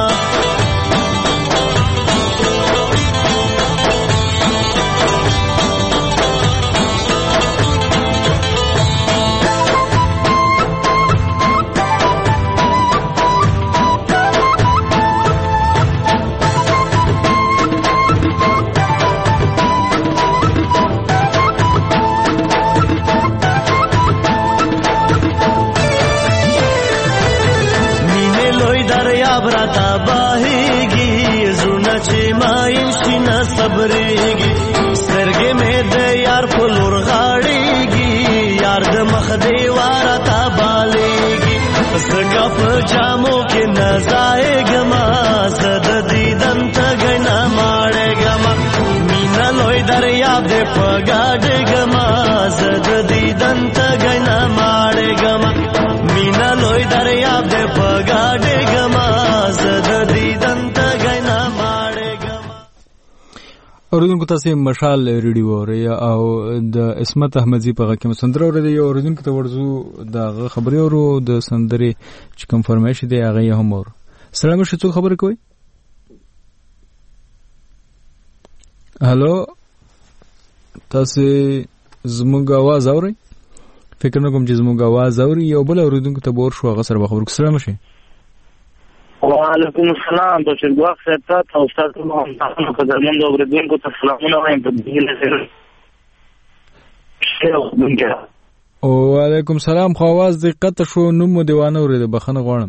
صبرېږي سترګې مې د یار په لور غاړېږي یار د مخ دیواره تا بالېږي زګه په جامو کې نه ځایږما زه د دیدن تږی نه ماړېږما مینا لوی دریاب دې په ګاډېږما زه د دیدن تږی نه ماړېږما اوریدونکو تاسو مشال ریډیو اوري او د اسمت احمدزي په غږ کې سندره اوري یو اوریدونکو ته ورزو د خبري اورو د سندري چې کوم فرمایش دی هغه هم اور سلام شو څو خبر کوي هالو تاسو زموږ आवाज اوري فکر نه کوم چې زموږ आवाज اوري یو بل اوریدونکو ته ور شو هغه سره خبرو سلام شي وعلیکم السلام بشیر ګواخ صاحب ته استاد محمد په درمن د اوریدونکو ته سلامونه وایم په دې لاره او وعلیکم السلام خو आवाज دقت شو نو مو دیوانه اورید بخنه غواړم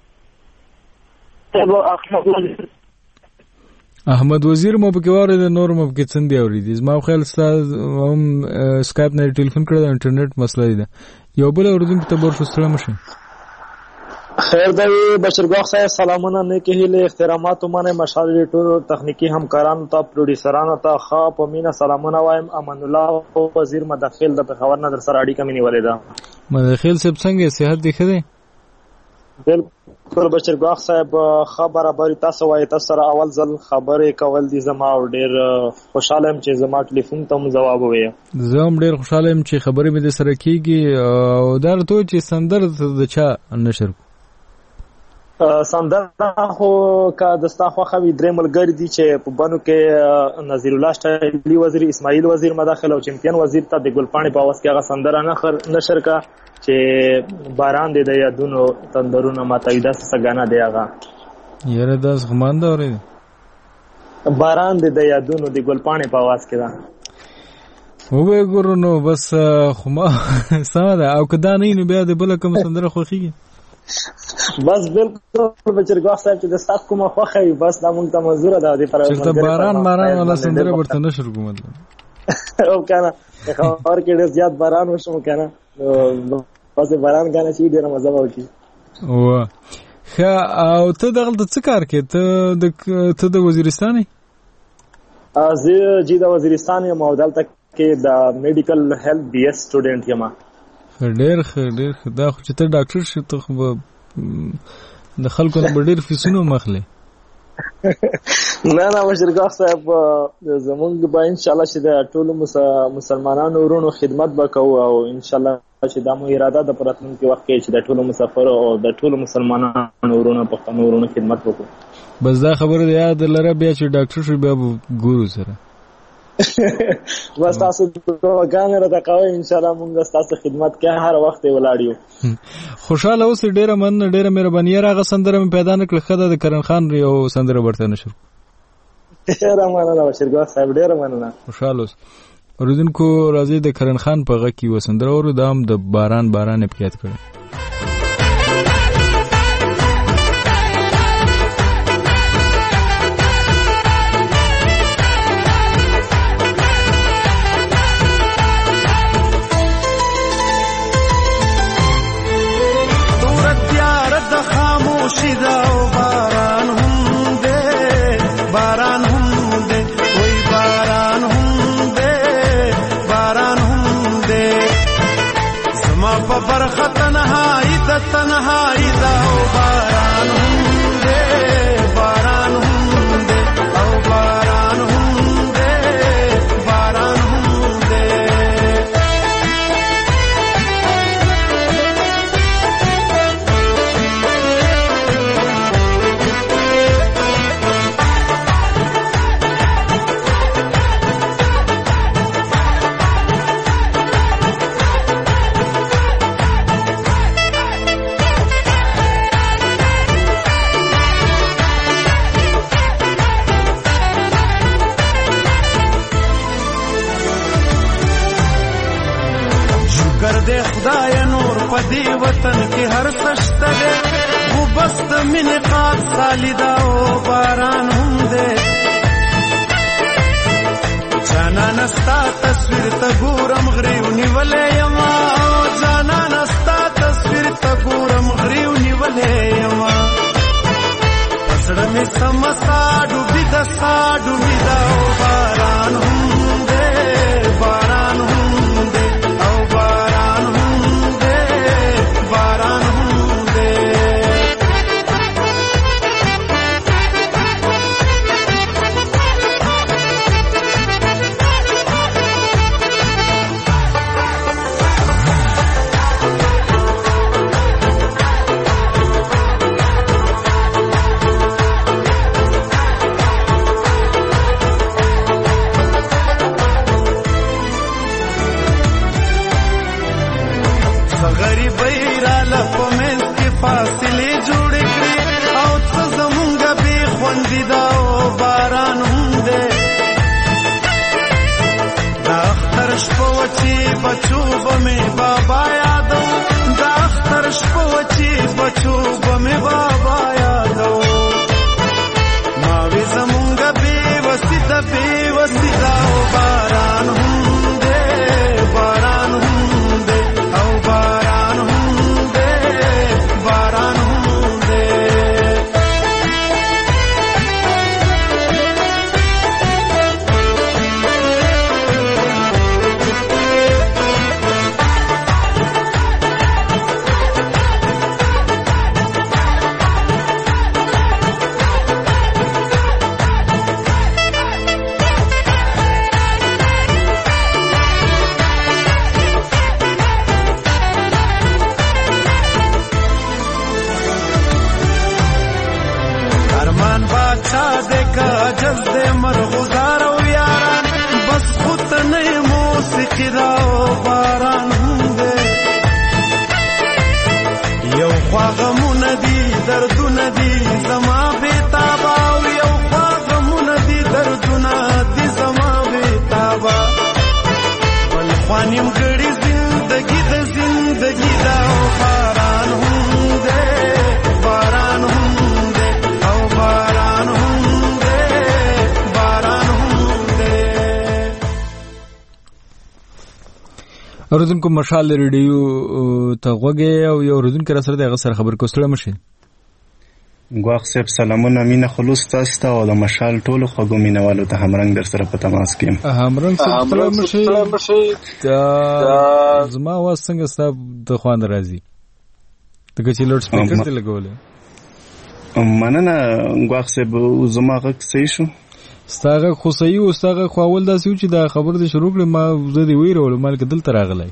ته احمد وزیر احمد وزیر مو په کواره د نور مو په څنډه اورید زما خیال استاد هم اسکایپ نه ټلیفون کړل انټرنیټ مسله ده یو بل اوریدونکو ته ورشو سلام شي خیر دی بشیر ګواخ صاحب سلامونه نه کېله احترامات مانه مشال ټول تخنیکی همکارانو ته پروډوسرانو ته خا په مینا سلامونه وایم امان الله وزیر مداخل د خبر نه در سره اړیکه مې نیولې ده مداخل صاحب څنګه صحت دی خدای بالکل بشیر ګواخ صاحب خبره بری تاسو وای تاسو سره اول ځل خبرې کول دي زما او ډیر خوشاله يم چې زما ټلیفون ته جواب وایي زه هم ډیر خوشاله يم چې خبرې مې سره کیږي او درته چې سندر د چا نشر سندره خو کا دستا خو خوي درې ملګری دي چې په بانو کې نذیر الله شایلی وزیر اسماعیل وزیر مداخله او چمپیون وزیر ته د ګلپاڼې په واس کې هغه سندره نخر نشر کا چې باران دې د یادونو تندرونه ماتایدا سګانا دی هغه یره داس غمان دا اوري باران دې د یادونو د ګلپاڼې په واس کې دا وګورئ ګورنو بس خو ما ساده او کدا نه نو بیا د بل کوم سندره خوخیږي بس بالکل بچر ګواخ صاحب چې د سات کومه خوخه وي بس دا مونږ ته منظور ده د پر چې باران باران ولا سندره ورته نشر کوم او کنه خبر کې ډېر زیات باران وشو کنه بس باران غانه چې ډېر مزه وکړي او خا او ته دغه د څه کار کې ته د ته د وزیرستاني از جی د وزیرستان یم او دلته کې د میډیکل هیلث بي اس سټوډنټ یم ډېر ډېر دا خو چې ته ډاکټر شې ته خو د خلکو نه ډېر فیسونو مخلې نه نه بشیر ګواخ صاحب زمونږ به ان شاء الله چې د ټولو مسلمانانو ورونو خدمت وکړو او ان شاء الله چې دا مو اراده د پراتونکو وخت کې چې د ټولو مسافر او د ټولو مسلمانانو ورونو پښتنو ورونو خدمت وکړو بس دا خبره یاد لره بیا چې ډاکټر شې بیا ګورو سره بس تاسو دعاګانې را تکوي ان شاء الله موږ تاسو خدمت کې هر وخت ولاړیو خوشاله اوس ډیره من ډیره مهرباني راغه سندره مې پیدا نکړه خدای د کرن خان یو سندره ورته نشو ډیره مننه بشیر ګواخ صاحب ډیره مننه خوشاله اوس اوریدونکو راځي د کرن خان په غږ کې و سندره ورو دام د باران باران په یاد کړه شیدا او باران هم دے باران هم دے وای باران هم دے باران هم دے زما په برخه تنهایی د تنهایی دا او باران هم دے باران هم دے او باران هم دے باران هم دے دی وطن کې هر سشته ده خو بس د مینې قات خالدا او باران هم ده جانا نستا تصویر ته ګورم غریو نیولې یما جانا نستا تصویر ته ګورم غریو نیولې یما پسړه مې سمستا ډوبې د سا ډوبې دا او باران هم ده باران هم ده او باران باچا دې کا جز دې مرغزار او یاران بس خود نه موسیقي دا باران دې یو خواغمونه دي دردونه دي زما بیتابا او یو خواغمونه دي دردونه دي زما بیتابا بل خوانیم ګړي زندگی د زندگی دا باران هم دې باران هم دې او باران هم دې باران هم دې. اوردونکو مشال ریډیو ته غوږی او یو اوردونکو را سره دغه سره خبر کوستړه مشي. ګواخ صاحب سلامونه مینه خلوص تاسو ته او د مشال ټولو خوږو مینوالو ته همرنګ در سره په تماس کې یم. همرنګ سلام مشي دا زما واس څنګه ستاب د خوان راځي دغه چې لوډ سپیکر ته لګولې مننه ګواخ صاحب زما غږ صحیح شو ستاغه خو صحیح او ستاغه خو اول داسې و چې دا خبر دې شروع کړم ما زه دې ویرول مال کې دلته راغلی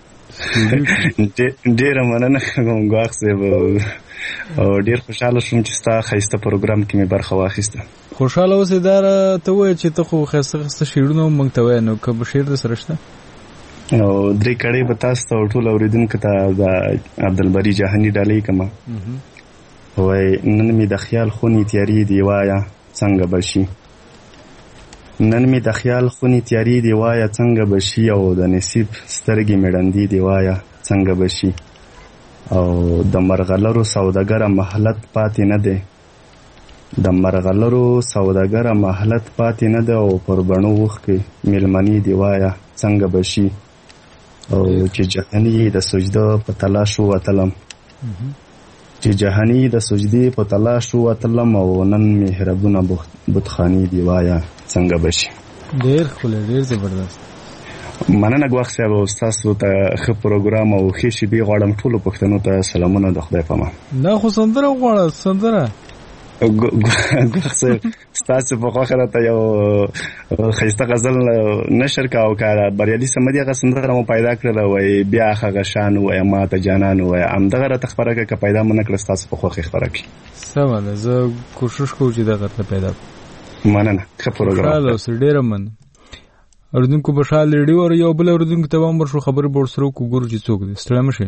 ډیره مننه ګواخ صاحب او ډیر خوشاله شوم چې ستا خیسته پروګرام کې مې برخه واخیسته. خوشاله اوسې دا ته وایې چې ته خو خیسته خیسته شعرونه مونږ ته وایې نو که به شعر در سره شته او درې کړۍ به تاسو ته ټول اورېدونکو ته د عبدالبري جهاني ډالۍ کړمه وایي نن مې د خیال خونې تیارې دي وایه څنګه به شي نن مې د خیال خونې تیارې دي وایه څنګه به شي او د نصیب سترګې مې ړندې دي وایه څنګه به شي او د مرغلرو سوداګره مهلت پاتې نه دی د مرغلرو سوداګره مهلت پاتې نه دی او پر بڼو اوښکې میلمنې دي وایه څنګه به شي او چې جهاني د سجده په تلاش ووتلم چې جهاني د سجدې په تلاش ووتلم او نن محرابونه بتخانې دي وایه څنګه به شي. ډېر ښکلی ډېر زبردست مننه ګواښ صاحب او ستاسو ته ښه پروګرام او ښې شیبې غواړم ټولو پښتنو ته سلامونه د خدای په امان. دا خو سندره غواړه سندره ګواښ صاحب ستاسو په خوښه راته یو ښایسته غزل نشر کا او که بریالي صمدي هغه سندره مو پیدا کړله وایي بیا هغه شان ووایه ما ته جانان ووایه همدغه راته خپره کړه که پیدا مو نه کړه ستاسو په خوښې خپره کړي. سمه ده زه کوشش کوم چې دغه ته پیدا کړم. مننه ښه پروګرام ډېره مننه. اوردونکو بشال ریډیو او یو بل اوردونکو ته هم ورشو خبرې به ورسره وکړو ګورو چې څوک دی. ستړی مه شئ.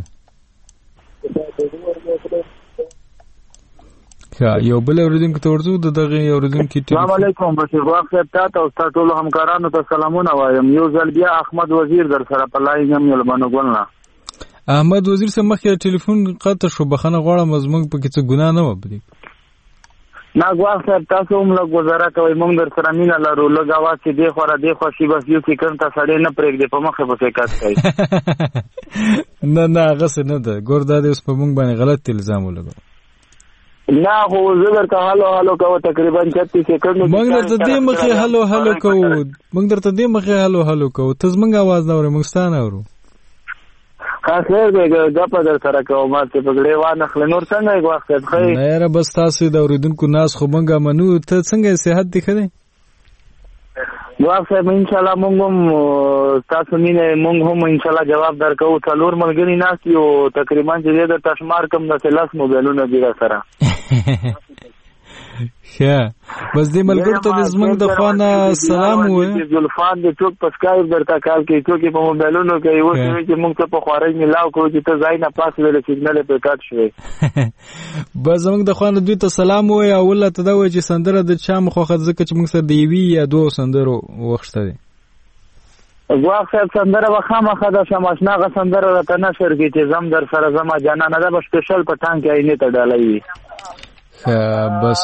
یو بل اوردونکو ته ورځو د دغې اوردونکي السلام علیکم بشیر باغ صاحب تا ته او ستا ټولو همکارانو ته سلامونه وایم. یو ځل بیا احمد وزیر در سره په لاین یم یلمنو ګل نه. احمد وزیر صاحب مخکې ټلیفون قطع شو بخښنه غواړم زموږ پکې څه ګناه نه وه پرې نه ګواښ صاحب تاسو هم لږ ګزاره کوئ موږ در سره مینه لرو لږ اواز چې دې خوا را دې خوا شي بس یو سیکنډ ته سړی نه پرېږدي په مخې پسې کټ کوي. نه نه هغسې نه ده ګور دا دی اوس په موږ باندې غلط الزام ولګو نه خو زه درته هلو هلو کوو تقریبا چتیس سیکنډو موږ درته دې مخې هلو هلو کوو موږ درته دې مخې هلو هلو کوو ته زموږ اواز نه اورې موږ ستا نه اورو. ښه خیر دی ګپه در سره کوم ما چې پګړې وانخلې نور څنګه یې ګواښ صاحب ښه نه یاره بس تاسو د اورېدونکو ناز خو موږ منو ته څنګه صحت دی ښه دی ګواښ صاحب انشاءالله موږ هم ستاسو مینې موږ هم انشاءالله جواب درکوو څلور ملګري ناست یو تقریبا چې دی درته شمار کړم داسې لس موبایلونه دي را سره ښه بس دې ملګرو ته د زموږ د خوا نه سلام ووایه زلفان د څوک په سکایپ درته کال کوي څوک یې په موبایلونو کوي اوس وایي چې موږ ته په خوارۍ میلاو کړو چې ته ځای نه پاس ویلې سګنل یې پرې کټ شوی بس زموږ د خوا نه دوی ته سلام ووایه او ولله ته دا وایه چې سندره د چا مخوښه ځکه چې موږ سره د یوې یا دوو سندرو وخت شته دی. ګواښ صاحب سندره به خامخا د شماشنا هغه سندره راته نشر کړي چې زم در سره زما جانانه دا به سپیشل په ټانک کې آینې ته ډالۍ وي. بس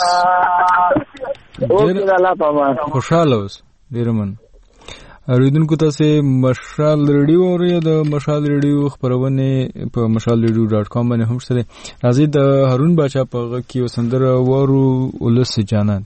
خوشحاله اوس ډېره مننه. اوریدونکو تاسې مشال ریډیو اورئ د مشال ریډیو خپرونې په مشال ریډیو ډاټ کام باندې هم شته دی. راځئ د هارون باچا په غږ کې یو سندره واورو ولس جانان.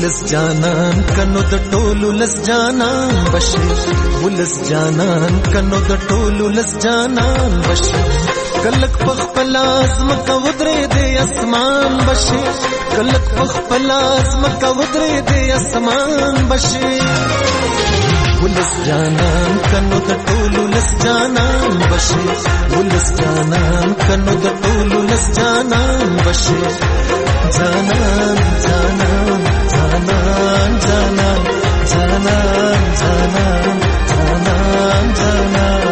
ولس جانان کنو د ټولو لس جانان بشي ولس جانان کنو د ټولو لس جانان بشي کلک پخپل ازمکه ودرې دې اسمان بشي کلک پخپل ازمکه ودرې دې اسمان بشي ولس جانان کنو د ټولو لس جانان بشي ولس جانان کنو د ټولو لس جانان بشي جانان جانان جانان جانان جانان جانان جانان جانان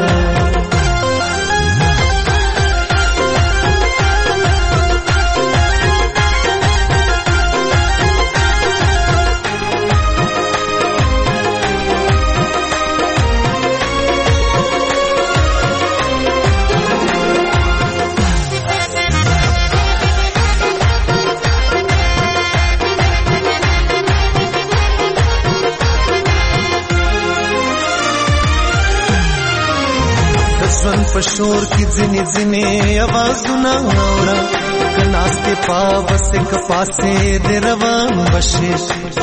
پشور کی ځنې ځنې आवाजونه اورا کناسته پاوسته کپاسه د روان بشي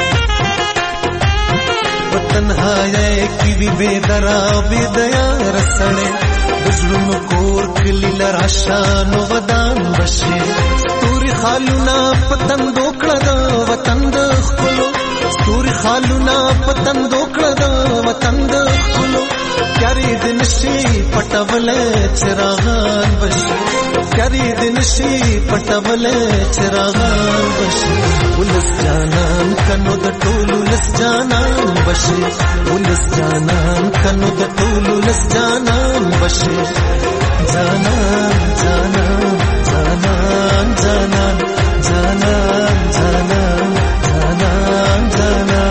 وطنهای کی وی بے درا بے دیا رسړې بزړونو کور کلی لراشان ودان بشي توري خالونه پتن دوکړه د وطن د خلو توري خالونه پتن دوکړه د وطن د خلو کری دن شي پټول چراغان بشي کری دن شي پټول چراغان بشي ولس جانان کنو د ټولو لس جانان بشي ولس جانان کنو د ټولو لس جانان بشي جانان جانان جانان جانان جانان جانان جانان جانان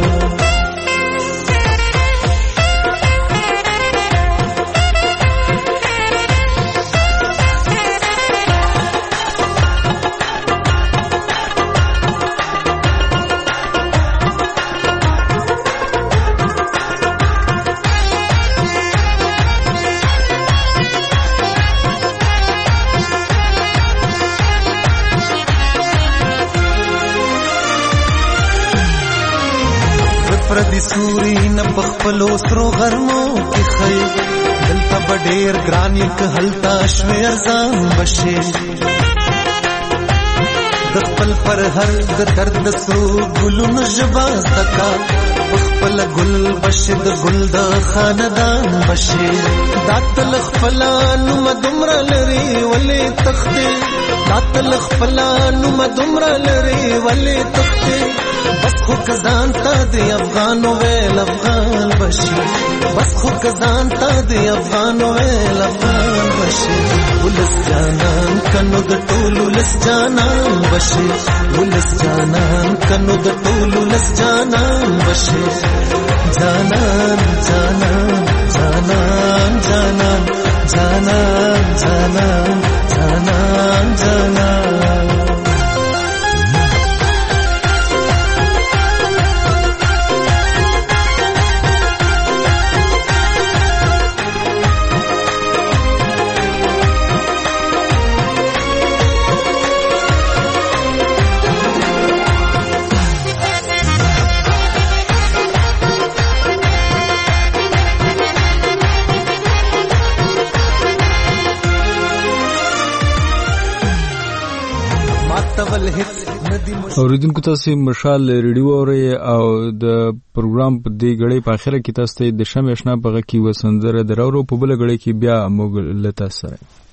پردی سوري نه پخپلو سترو غرمو کې خي دلته بډیر ګرانی که هلتا شوي ارزان بشي د خپل پر هر د درد سرو ګلونو ژبه زکا خپل ګل بشي د ګل د خاندان بشي داتل خپلانو مدمر لري ولې تختې داتل خپلانو مدمر لري ولې تختې بس خو کزان تا دی افغانو ویل افغان بشي بس خو کزان تا دی افغانو ویل افغان بشي ولس جانان کنو د ټولو لس جانان بشي ولس جانان کنو د ټولو لس جانان بشي جانان جانان جانان جانان جانان جانان جانان جانان اوریدونکو تاسو مشال ریډیو اورئ او د پروګرام په دې غړې په اخره کې تاسو ته د شمع آشنا په غږ کې وسندره درو په بل غړې کې بیا موږ لته سره